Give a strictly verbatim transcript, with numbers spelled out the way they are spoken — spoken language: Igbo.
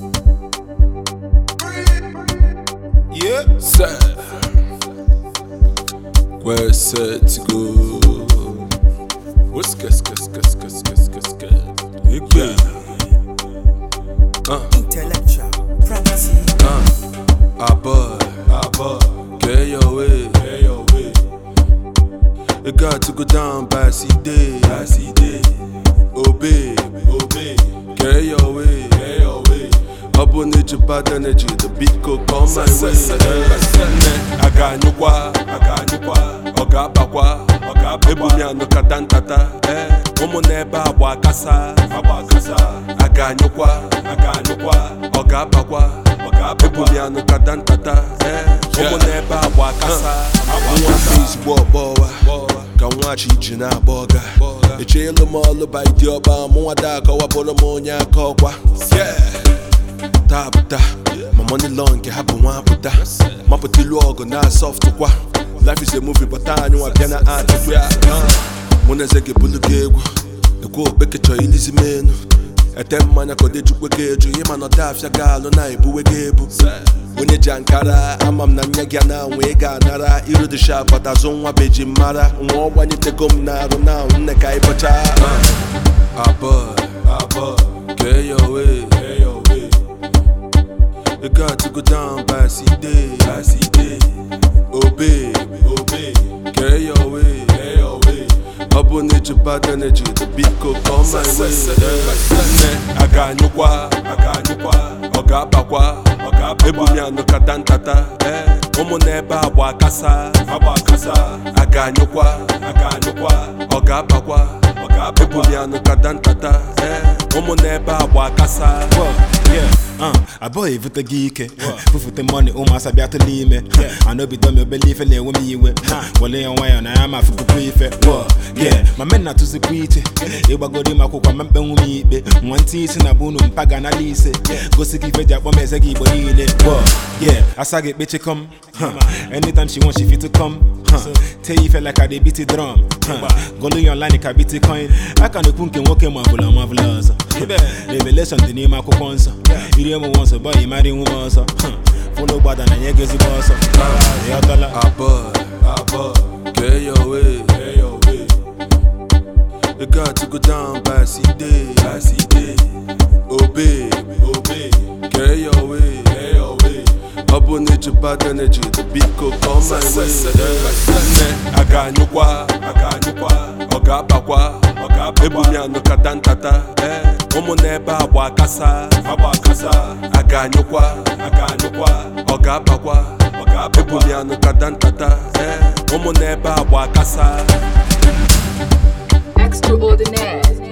Yeah, sir. We're set to go. What's gas, gas, gas, gas, gas, gas, gas? Yeah. Uh. Intellectual property. Uh. Ah boy, ah boy. Get your way, get your way. It got to go down by C day, by C day. Obey, obey. Get your way, get your way. Up on it, bad energy. The beat could come my way. I got you qua, I got you qua. Oga bakwa, oga bakwa. Ebu no katantata. Eh, omo neba abwa kasa, abwa kasa. I got you qua, I got you qua. Oga bakwa, oga bakwa. Ebu no katantata. Eh, omo neba abwa kasa. One piece walk boy. Kawachi jina boga. Eche lo molo by dioba. Mo da kawa bono mo nya kokwa. Yeah. Tabuta, my money long can happen one puta. My put logo na soft kwa. Life is a movie, but I know I cannot add to it. Mona zeke bulugego. The go beke cho ilisi menu. A ten man I could do wegeju. Yema no dafya galo na ibu wegebu. Unye jankara, amam na nyagana wega nara. Iru de sha but azonwa beji mara. Unwo wanye te gom na rona unne kai pacha. Ah boy, ah boy. Get your way, get your way. It got to go down by C day, by C day. Obey, obey. Get your way, get your way. Up on it, bad energy. The beat could come my way. I got you qua, I got you qua. Oga bakwa, oga bakwa. Ebu no katantata. Eh, omo neba abwa kasa, abwa kasa. I got you qua, I got you qua. Oga bakwa, oga bakwa. Ebu no katantata. Eh, omo neba abwa kasa. Yeah. Uh, I boy if the geek, put the money on my sabiata lime. I know be done your belief and they will me with. Well, lay on wire and I am a full prefect. Yeah, my men not to the creature. It was good in my cook, my ben me. One teeth in a boon, Pagana Lise. Go see if a woman is a give it. Yeah, I saw it bitch come. Anytime she wants, she fit to come. Tell you feel like I beat the drum. Go to your line, like I beat a coin. I can't punk and walk in my villa, marvelous. Revelation, the name of Coponsa. You didn't want to buy a married woman. Follow bad and I guess it was. Ah boy, ah boy. Get your way, get your way. It got to go down by C day, by C day. Obey, obey. Get your way, get your way. Up on it, bad energy. The beat could come my way. I got you qua, I got you qua. Oga bakwa, oga bakwa. Ebu no katantata. Eh, omo neba abwa kasa, abwa kasa. I got you qua, I got you qua. Oga bakwa, oga bakwa. Ebu no katantata. Eh, omo neba abwa kasa. Extraordinaire.